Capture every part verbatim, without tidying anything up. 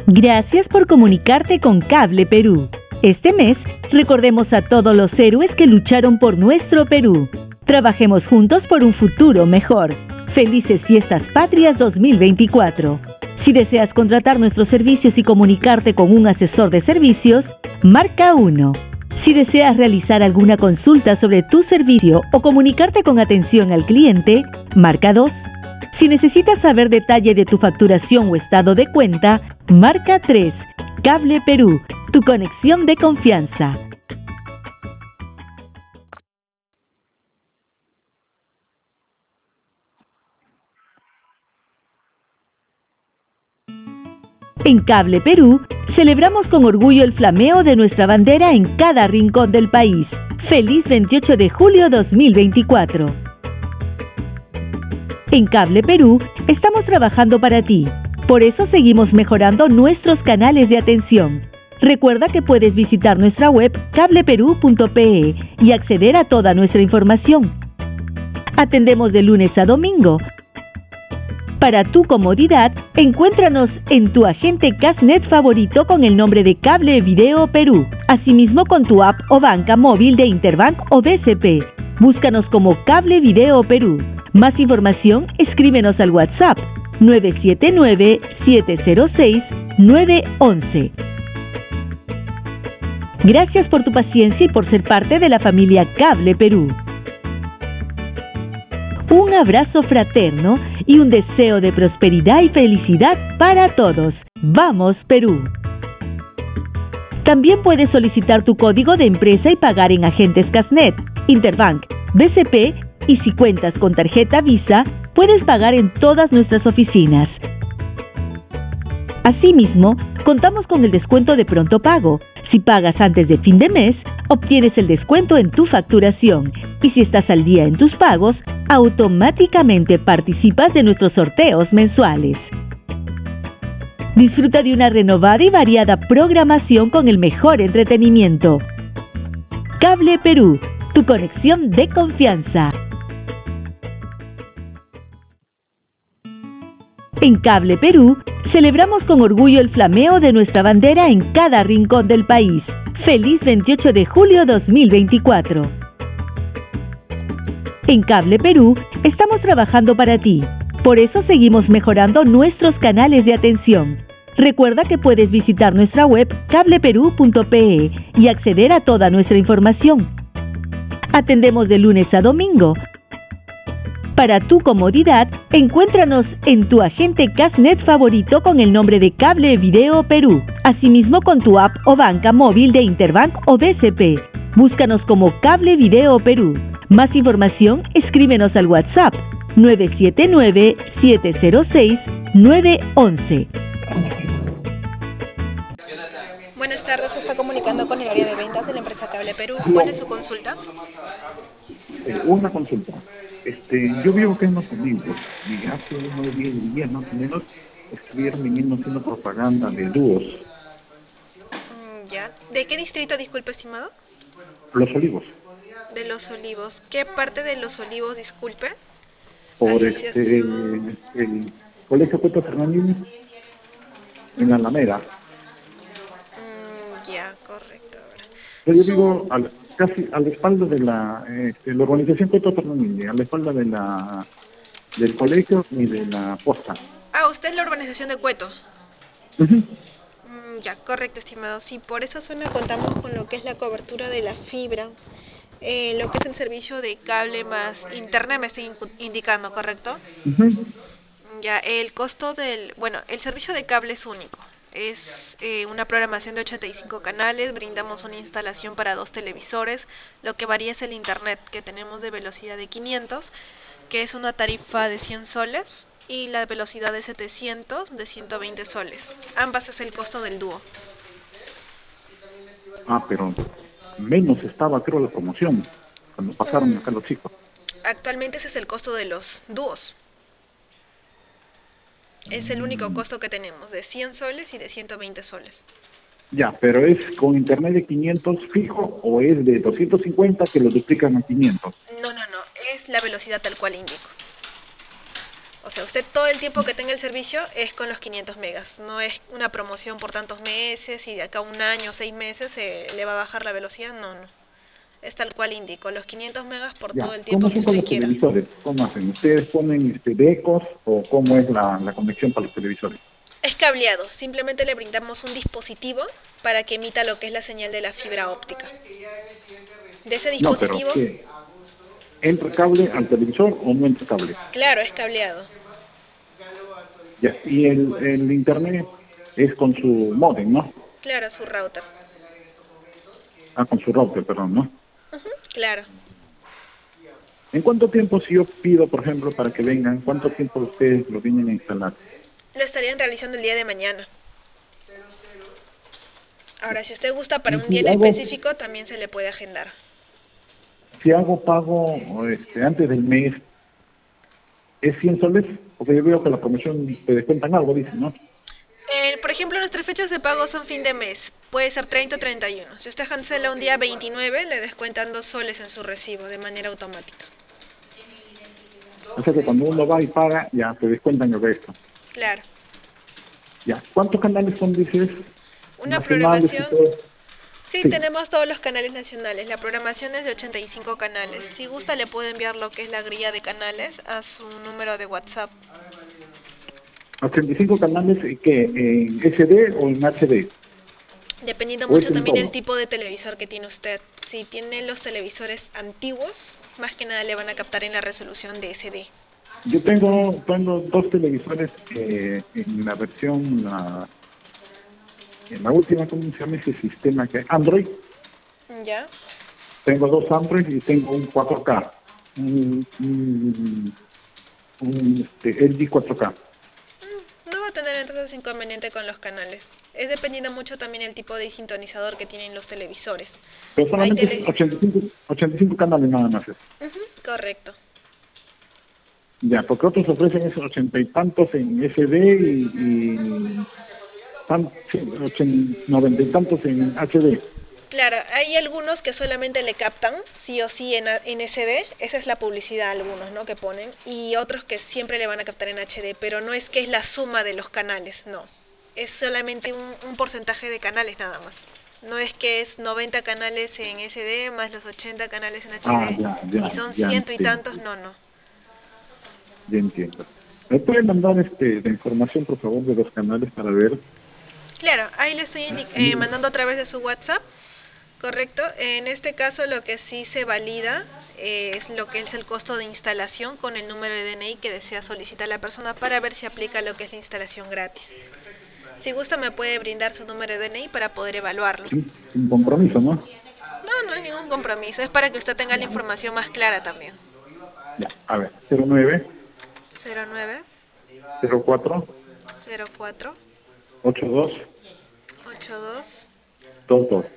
Gracias por comunicarte con Cable Perú. Este mes, recordemos a todos los héroes que lucharon por nuestro Perú. Trabajemos juntos por un futuro mejor. Felices Fiestas Patrias dos mil veinticuatro. Si deseas contratar nuestros servicios y comunicarte con un asesor de servicios, marca uno. Si deseas realizar alguna consulta sobre tu servicio o comunicarte con atención al cliente, marca dos. Si necesitas saber detalle de tu facturación o estado de cuenta, marca tres. Cable Perú, tu conexión de confianza. En Cable Perú, celebramos con orgullo el flameo de nuestra bandera en cada rincón del país. ¡Feliz veintiocho de julio dos mil veinticuatro! En Cable Perú, estamos trabajando para ti. Por eso seguimos mejorando nuestros canales de atención. Recuerda que puedes visitar nuestra web cable perú punto pe y acceder a toda nuestra información. Atendemos de lunes a domingo. Para tu comodidad, encuéntranos en tu agente Casnet favorito con el nombre de Cable Video Perú. Asimismo con tu app o banca móvil de Interbank o B C P. Búscanos como Cable Video Perú. Más información, escríbenos al WhatsApp nueve siete nueve, siete cero seis, nueve uno uno. Gracias por tu paciencia y por ser parte de la familia Cable Perú. Un abrazo fraterno y un deseo de prosperidad y felicidad para todos. ¡Vamos, Perú! También puedes solicitar tu código de empresa y pagar en agentes Casnet, Interbank, B C P y si cuentas con tarjeta Visa, puedes pagar en todas nuestras oficinas. Asimismo, contamos con el descuento de pronto pago. Si pagas antes de fin de mes, obtienes el descuento en tu facturación. Y si estás al día en tus pagos, automáticamente participas de nuestros sorteos mensuales. Disfruta de una renovada y variada programación con el mejor entretenimiento. Cable Perú, tu conexión de confianza. En Cable Perú, celebramos con orgullo el flameo de nuestra bandera en cada rincón del país. ¡Feliz veintiocho de julio dos mil veinticuatro! En Cable Perú, estamos trabajando para ti. Por eso seguimos mejorando nuestros canales de atención. Recuerda que puedes visitar nuestra web cable perú punto pe y acceder a toda nuestra información. Atendemos de lunes a domingo. Para tu comodidad, encuéntranos en tu agente Casnet favorito con el nombre de Cable Video Perú. Asimismo con tu app o banca móvil de Interbank o B C P. Búscanos como Cable Video Perú. Más información, escríbenos al WhatsApp nueve siete nueve, siete cero seis, nueve uno uno. Buenas tardes, se está comunicando con el área de ventas de la empresa Cable Perú. ¿Cuál es su consulta? Eh, una consulta. Este, yo vivo acá en Los Olivos y hace unos diez días más o menos estuvieron viniendo haciendo propaganda de dúos. Mm, ya. ¿De qué distrito, disculpe, estimado? Los Olivos. De Los Olivos. ¿Qué parte de Los Olivos, disculpe? Por este, el Colegio Cueto Fernández en la Alameda. Mm, ya, correcto. Yo, yo Su... vivo al, casi a la espalda de la, este, la urbanización Cueto Fernández, a la espalda de la del colegio y de la posta. Ah, usted es la urbanización de Cueto. Uh-huh. Mm, ya, correcto, estimado. Sí, por esa zona contamos con lo que es la cobertura de la fibra. Eh, lo que es el servicio de cable más internet me estoy indicando, ¿correcto? Uh-huh. Ya, el costo del... Bueno, el servicio de cable es único. Es eh, una programación de ochenta y cinco canales, brindamos una instalación para dos televisores. Lo que varía es el internet que tenemos de velocidad de quinientos, que es una tarifa de cien soles, y la velocidad de setecientos de ciento veinte soles. Ambas es el costo del dúo. Ah, pero menos estaba, creo, la promoción cuando pasaron Mm. acá los chicos. Actualmente ese es el costo de los dúos. Es el único costo que tenemos, de cien soles y de ciento veinte soles. Ya, pero ¿es con internet de quinientos fijo o es de doscientos cincuenta que lo duplican a quinientos? No, no, no, es la velocidad tal cual indico. O sea, usted todo el tiempo que tenga el servicio es con los quinientos megas. No es una promoción por tantos meses y de acá a un año, seis meses eh, le va a bajar la velocidad. No, no. Es tal cual indico, los quinientos megas por Ya, todo el tiempo ¿cómo que son con usted los quiera. televisores? ¿Cómo hacen? ¿Ustedes ponen este, decos o cómo es la, la conexión para los televisores? Es cableado, simplemente le brindamos un dispositivo para que emita lo que es la señal de la fibra óptica. De ese No, pero dispositivo, ¿qué? ¿Entra cable al televisor o no entra cable? claro, es cableado. Ya, y el, el internet es con su modem, ¿no? Claro, su router. Ah, con su router, perdón, ¿no? Ujú, claro. ¿En cuánto tiempo, si yo pido, por ejemplo, para que vengan, cuánto tiempo ustedes lo vienen a instalar? Lo estarían realizando el día de mañana. Ahora, si usted gusta para Y un día si en hago, específico, también se le puede agendar. si hago pago este, antes del mes, ¿es cien soles? Porque yo veo que la promoción te descuentan algo, dicen, ¿no? Eh, por ejemplo, nuestras fechas de pago son fin de mes. Puede ser treinta o treinta y uno. Si usted cancela un día veintinueve, le descuentan dos soles en su recibo de manera automática. O sea que cuando uno va y paga, ya te descuentan el resto. Claro. Ya, ¿cuántos canales son, dices? Una Nacionales y programación. todo. Sí, Sí. tenemos todos los canales nacionales. La programación es de ochenta y cinco canales. Si gusta, le puedo enviar lo que es la grilla de canales a su número de WhatsApp. ochenta y cinco canales, ¿qué? ¿En S D o en H D? Dependiendo ¿O es mucho en también el todo? tipo de televisor que tiene usted. Si tiene los televisores antiguos, más que nada le van a captar en la resolución de S D. Yo tengo, tengo dos televisores eh, en la versión, la, en la última, ¿cómo se llama ese sistema que Android? ¿Ya? Tengo dos Android y tengo un cuatro K, un, un, un este, L G cuatro K. Mm, No va a tener entonces inconveniente con los canales. Es dependiendo mucho también el tipo de sintonizador que tienen los televisores. Pero Hay solamente es tele... ochenta y cinco, ochenta y cinco canales nada más. Es. Ujú, correcto. Ya, porque otros ofrecen esos ochenta y tantos en S D y, y tan, sí, ochenta, noventa y tantos en H D. Claro, hay algunos que solamente le captan sí o sí en, a- en S D, esa es la publicidad algunos, ¿no? Que ponen, y otros que siempre le van a captar en H D, pero no es que es la suma de los canales, no. Es solamente un, un porcentaje de canales nada más. No es que es noventa canales en S D más los ochenta canales en Ah, H D ya, y ya, son ya ciento y entiendo, tantos, no, no. ya entiendo. ¿Me puede mandar este, la información, por favor, de los canales para ver? Claro, ahí le estoy indi- eh, mandando a través de su WhatsApp. Correcto. En este caso lo que sí se valida eh, es lo que es el costo de instalación con el número de D N I que desea solicitar la persona para ver si aplica lo que es la instalación gratis. Si gusta me puede brindar su número de D N I para poder evaluarlo. Sin, sin compromiso, ¿no? No, no hay ningún compromiso, es para que usted tenga la Ya, información más clara también. ya. A ver, cero nueve cero nueve cero cuatro cero cuatro ocho dos ocho dos. dos dos.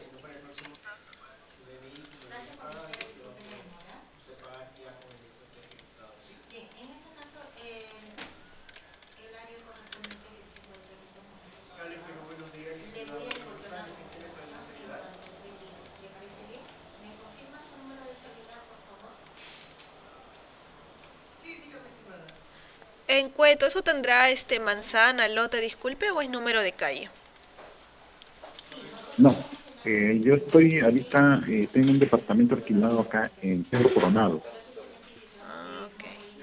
En Cueto, ¿eso tendrá este manzana, lote, disculpe, o es número de calle? No, eh, yo estoy ahorita, eh, tengo un departamento alquilado acá en Cerro Coronado. Ah, ok.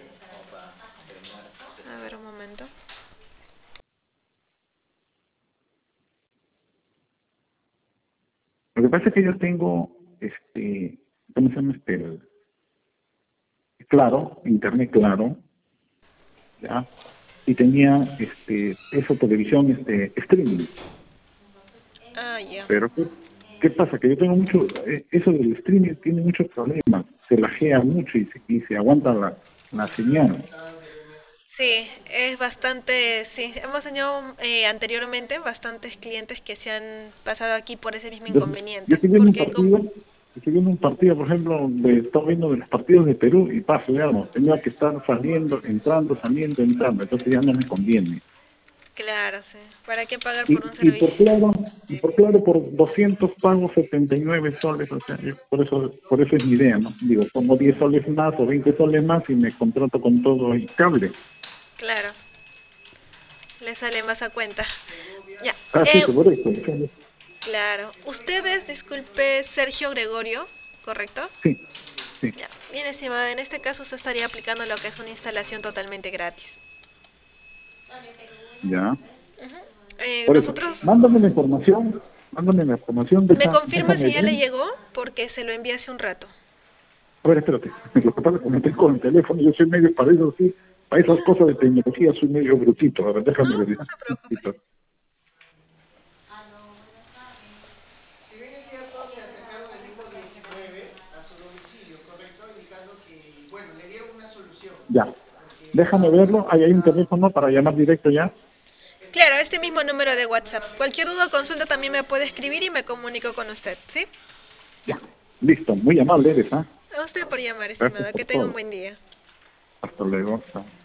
A ver un momento. Lo que pasa es que yo tengo, este, ¿cómo se llama este? El- Claro, internet claro, ¿ya? Y tenía, este, esa televisión, este, streaming. Ah, ya. Pero, ¿qué, qué pasa? Que yo tengo mucho, eh, eso del streaming tiene muchos problemas. Se lajea mucho y se, y se aguanta la, la señal. Sí, es bastante, sí, hemos tenido eh, anteriormente bastantes clientes que se han pasado aquí por ese mismo Yo, yo inconveniente, estoy viendo un porque como, partido, estoy viendo un partido, por ejemplo, de, estoy viendo de los partidos de Perú y paso, digamos, tenía que estar saliendo, entrando, saliendo, entrando, entonces ya no me conviene. claro, sí, ¿para qué pagar Y, por un y por servicio? claro, y por claro, por doscientos pago setenta y nueve soles, o sea, yo- por eso, por eso es mi idea, ¿no? Digo, pongo diez soles más o veinte soles más y me contrato con todo el cable. Claro, le sale más a cuenta. Ya. Ah, sí, Eh, correcto. claro. Ustedes, disculpe, Sergio Gregorio, ¿correcto? Sí, sí, Ya. Bien, estimada, en este caso usted estaría aplicando lo que es una instalación totalmente gratis. ya. Ujú. Eh, Por eso, nosotros, mándame la información, mándame la información, ¿me deja, confirma déjame si ya ver. le llegó? Porque se lo envié hace un rato. A ver, espérate, lo que pasa es que me tengo con el teléfono, yo soy medio para eso, sí, para esas cosas de tecnología soy medio brutito, a ver, No, déjame ver. no se preocupe. Si bien es cierto, se acercaron el mismo diecinueve a su domicilio, ¿correcto? Indicando que, bueno, le dieron una solución. Ya, Porque déjame verlo, ahí hay un teléfono para llamar directo ya. Claro, este mismo número de WhatsApp. Cualquier duda o consulta también me puede escribir y me comunico con usted, ¿sí? Ya, listo, muy amable eres, ¿ah? A usted por llamar, Gracias estimado. por Que tenga un todo. buen día. Hasta luego. Chao.